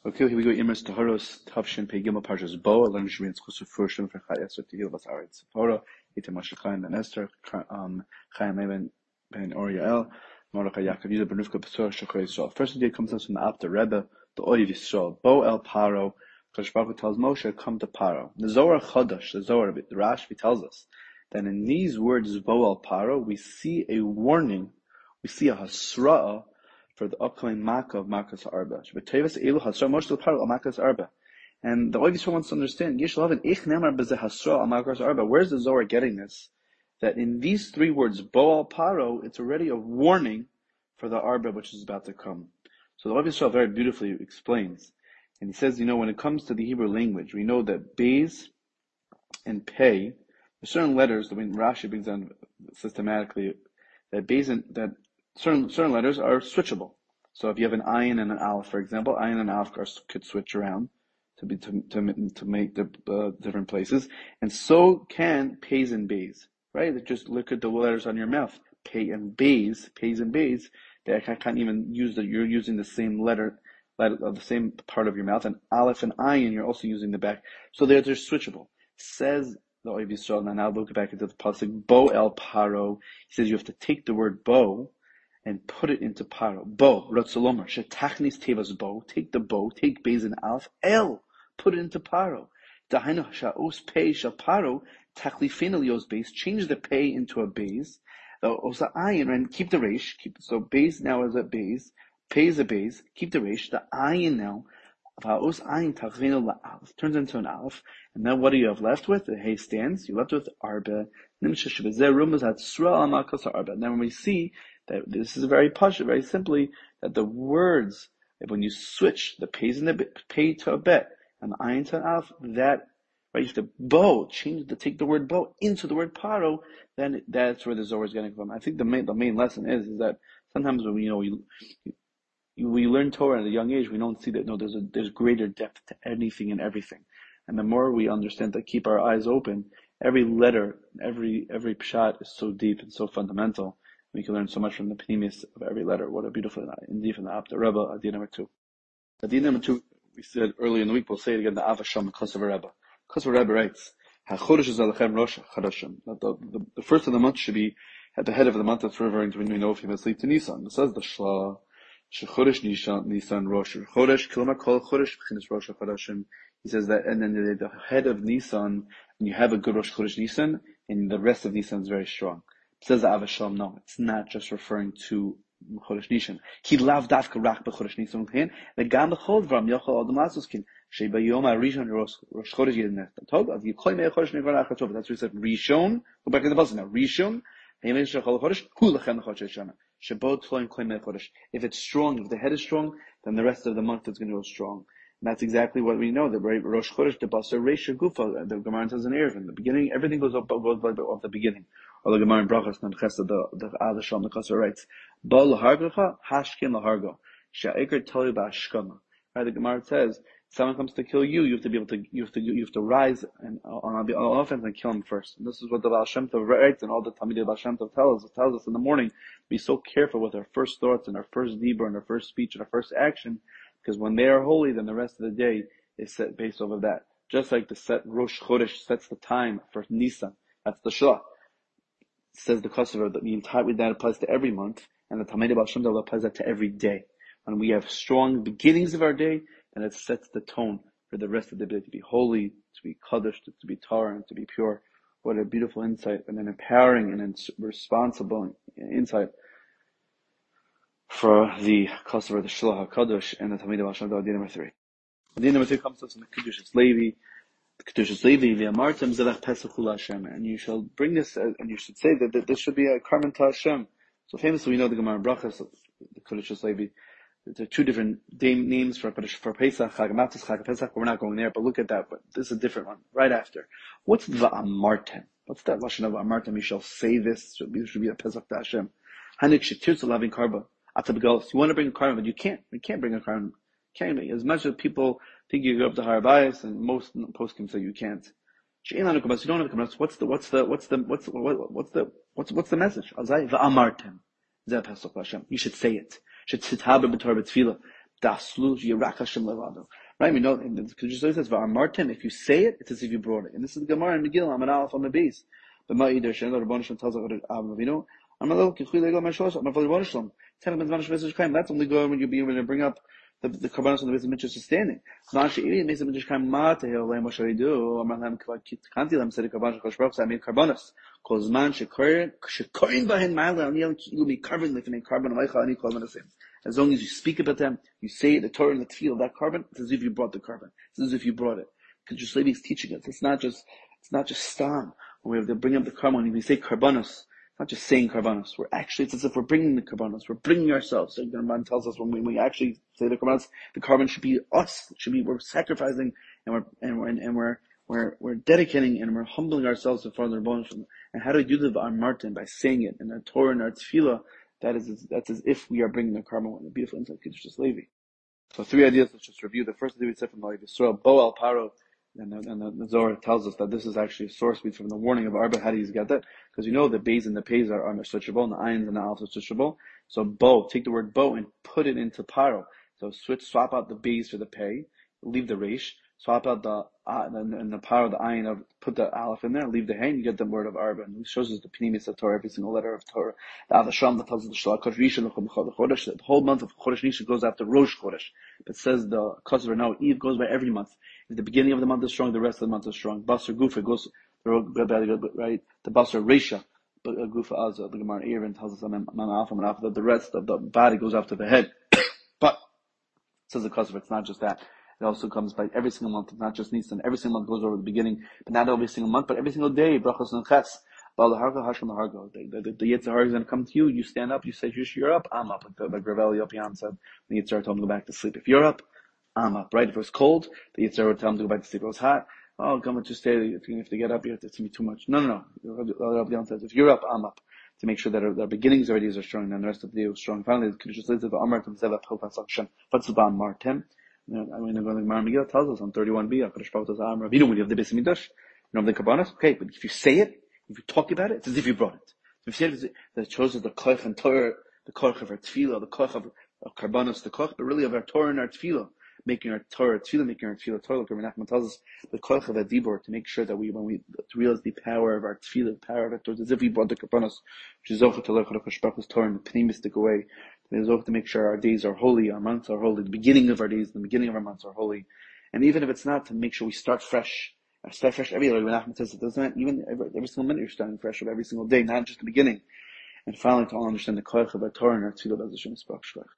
Okay, here we go. Imers Taharos Tavshin Pei Gimel Parshas Bo. Learn Shemins Chusuf Furshim for Chai Esther Tehil Bas Aretz Sephora. Item Moshe Chaim Ben Esther. Chaim Ben Oriel. Mordechai Yaakov Yehuda Ben Rivka Pesor Shachar Yisrael. First idea comes from the Alter Rebbe, the Oiv Yisrael. Bo El Paro. Kadosh Baruch Hu tells Moshe, "Come to Paro." The Zohar Chodesh, the Zohar, the Rashbi tells us that in these words Bo El Paro, we see a warning, we see a hasra'ah for the upcoming Makkah of Makkah's Arba. And the Oiv Yisrael wants to understand, where's the Zohar getting this? That in these three words, Bo al Paro, it's already a warning for the Arba which is about to come. So the Oiv Yisrael very beautifully explains. And he says, when it comes to the Hebrew language, we know that Beis and Pei, there's certain letters, I mean Rashi brings down systematically, that Beis and that certain letters are switchable. So if you have an ayin and an aleph, for example, ayin and aleph could switch around to make the different places, and so can pays and bays, right? Just look at the letters on your mouth, pay and bays, pays and bays. They can't even use that. You're using the same letter of the same part of your mouth, and aleph and ayin, you're also using the back. So they're switchable. Says the Oiv Yisrael. Now look back into the pasuk, Bo El Paro. He says you have to take the word bo and put it into Paro. Bo, Ratzolomar, Shetachnis Tevas Bo, take the bo, take Beis and Aleph, El, put it into Paro. Dahainu Sha'os Pei Shaparo, Tachlifin Elios Beis, change the Pei into a Beis, the Osa Ayin, and keep the Reish, so Beis now is a Beis, Pei is a Beis, keep the Reish, the Ayin now, Va'os Ayin Tachlifin Elios, turns into an Aleph, and then what do you have left with? The Hey stands, you're left with Arba, Nimsha Shebezeh Rumaz Hatzra Amakas Arba. Now when we see that this is very simply, that the words, when you switch the pays and the pay to a bet and the ayin to an alf, that, right, you have to take the word bo into the word paro, then that's where the Zohar is getting from. I think the main lesson is that sometimes when we learn Torah at a young age, we don't see that, there's greater depth to anything and everything. And the more we understand to keep our eyes open, every letter, every pshat is so deep and so fundamental. We can learn so much from the pneumius of every letter. What a beautiful, indeed, from the Alter Rebbe, Adiyah number 2. Adiyah number 2, we said earlier in the week, we'll say it again, the Avasham, Kosovo Rebbe. Kosovo Rebbe writes, HaChodesh is Alechem Rosh Chodeshim. The first of the month should be at the head of the month. That's referring to when we know if you have sleep to Nisan. It says the Shla, Shechodesh Nisan Rosh Chodesh, Kilomar Kol Chodesh, B'chinas Rosh Chodeshim. He says that, and then the head of Nisan, and you have a good Rosh Chodesh Nisan, and the rest of Nisan is very strong. Says the Avasham, no, it's not just referring to Chodesh Nisan. He loved dafka rak b'Chodesh Nisan u'kein, v'gam b'chol dvaram yochel adam lasoskin, sheba yom ha'rishon Rosh Chodesh yedneh tov, as yikol mei Chodesh nevar achatov. That's what he said. Rishon, go back to the pasuk now. Rishon, ha'yemen shechol Chodesh, hu lechem l'Chodesh shana. Shebo tloim kol mei Chodesh. If it's strong, if the head is strong, then the rest of the month is going to go strong. And that's exactly what we know. The Rosh Chodesh, the Basar Reisha Gufa, the Gemara says in Erevin, the beginning, everything goes off the beginning. Or the Gemara in Brachas, the Avasham, the Kasser writes, Ba lahargacha, hashkin lahargo, sha'ikr tali ba'ashkama. Right, the Gemara says, someone comes to kill you, you have to rise and on offense and kill him first. And this is what the Baal Shem Tov writes, and all the Talmidei Baal Shem Tov tells us in the morning, be so careful with our first thoughts and our first dibur and our first speech and our first action, because when they are holy, then the rest of the day is set based off of that. Just like the set Rosh Chodesh sets the time for Nisan, that's the Shah. Says the Kosovo that that applies to every month, and the Talmidei Baal Shem Tov applies that to every day. When we have strong beginnings of our day, and it sets the tone for the rest of the day to be holy, to be kaddish, to be Torah, and to be pure. What a beautiful insight, and an empowering and responsible insight for the Kosovo, the Shlah HaKadosh, and the Talmidei Baal Shem Tov. Adiyah number 3. Adiyah number 3 comes to us in the Kedushas Levi. The Kedushas Levi, v'amartem zelech pesach hu Hashem, and you shall bring this, and you should say that this should be a karban to Hashem. So famously, we know the Gemara in Brachas, the Kedushas Levi. There are two different names for Pesach, Chag Matzos, Chag Pesach. We're not going there, but look at that. But this is a different one right after. What's v'amartem? What's that lashon of amartem? You shall say this. This should be a Pesach to Hashem. Hanik shetirtzu lavin karba. You want to bring a karban, but you can't. You can't bring a karban. As much as people think you go up to Har Bayis, and most poskim say you can't. You don't have kabbalas. What's the message? Azai v'amartem. Zeh Pesach Hashem. You should say it. Should sitaber b'Torah b'tefillah. daslu yirak Hashem levado. Right? We know, because just says, "Va'amartem." If you say it, it's as if you brought it. And this is the Gemara in Megillah. I'm an Aleph on the base. But Ma'idar Shem, the Rebbeinu Shalom tells Avinu, I'm a little kichui legal Mashos. I'm a Rebbeinu Shalom. Ten of Mizman Shvesis Chaim. That's only good when you be able to bring up the karbanos on the base of mitzvah sustaining. Not she even makes a mitzvah Chaim mate he'olem. What should I do? I'm not kanti them said karbanos Chashbrach. I made karbanos. Kozman shekorin bahin ma'ala. I'll you'll be carbon lifting carbon of Eichel. Ani kol manasim. As long as you speak about them, you say the Torah and the tefillah of that carbon, it's as if you brought the carbon. It's as if you brought it. Because Yisrael is teaching us. It's not just stam. When we have to bring up the carbon, when we say karbanos, it's not just saying karbanos. It's as if we're bringing the karbanos. We're bringing ourselves. So the Ramban tells us when we actually say the karbanos, the carbon should be us. It should be, we're sacrificing and we're dedicating and we're humbling ourselves in front of the Rebbeinu. And how do we do the V'ar Martin? By saying it in our Torah and our tefillah. That's as if we are bringing the carbon with a beautiful insight, Kedushas Levi. So 3 ideas, let's just review. The first idea we said from the Yisrael, Bo al Paro, and the Zohar tells us that this is actually a source from the warning of Arba. How do you get that? Because you know the bays and the pays are switchable, and the ayins and the alphs are switchable. So Bo, take the word Bo and put it into Paro. So swap out the bays for the pay, leave the resh, swap out the Paro, the ayin of, put the aleph in there, leave the hay, and you get the word of Arba. And it shows us the pnimis of Torah, every single letter of Torah. The Avasham that tells us the Shalakot Rishon, the whole month of Chodesh Nisha goes after Rosh Chodesh. But says the Kosover, no, Eve goes by every month. If the beginning of the month is strong, the rest of the month is strong. Basar Gufa goes, right? The Basar Resha, Gufa Azza, the Gemara Erevin tells us that the rest of the body goes after the head. But, says the Kosover, it's not just that. It also comes by every single month. It's not just Nisan. Every single month goes over the beginning, but not every single month, but every single day. Brachos and ches. The Yetzer Hara is going to come to you. You stand up. You say, "You're up. I'm up." Like Rav Eli Yopian said, the Yetzer Hara told him to go back to sleep. If you're up, I'm up. Right? If it was cold, the Yetzer Hara told him to go back to sleep. If it was hot, oh, come on, just stay. If you have to get up, it's going to be too much. No. Rav Eli Yopian says, if you're up, I'm up. To make sure that our beginnings already are strong and the rest of the day is strong. Finally, the Kedushas Levi of Amar Tem Zeva Chofas Hashem. What's the Ban Martem? I mean, the Gemara Megillah tells us on 31b, HaKadosh Baruch Hu says, Ravinu, when you have the Beis Hamikdash, you have the Karbanos, okay, but if you say it, if you talk about it, it's as if you brought it. If you say it, that shows us the koich and Torah, the koich of our tefillah, the koich of Karbanos, the koich, but really of our Torah and our tefillah, making our Torah tefillah, making our tefillah Torah. Like Rabbi Nachman tells us, the koich of a dibur, to make sure that to realize the power of our tefillah, the power of our Torah, as if we brought the Karbanos, which is Zochah to learn HaKadosh Baruch Hu's Torah in a pneumistic way. There's also to make sure our days are holy, our months are holy, the beginning of our days, the beginning of our months are holy. And even if it's not, to make sure we start fresh. Start fresh every day. Like when Ahmed says, it doesn't, even every single minute you're starting fresh of every single day, not just the beginning. And finally, to all understand the koich of our Torah and our tefillah, B'ezras Hashem.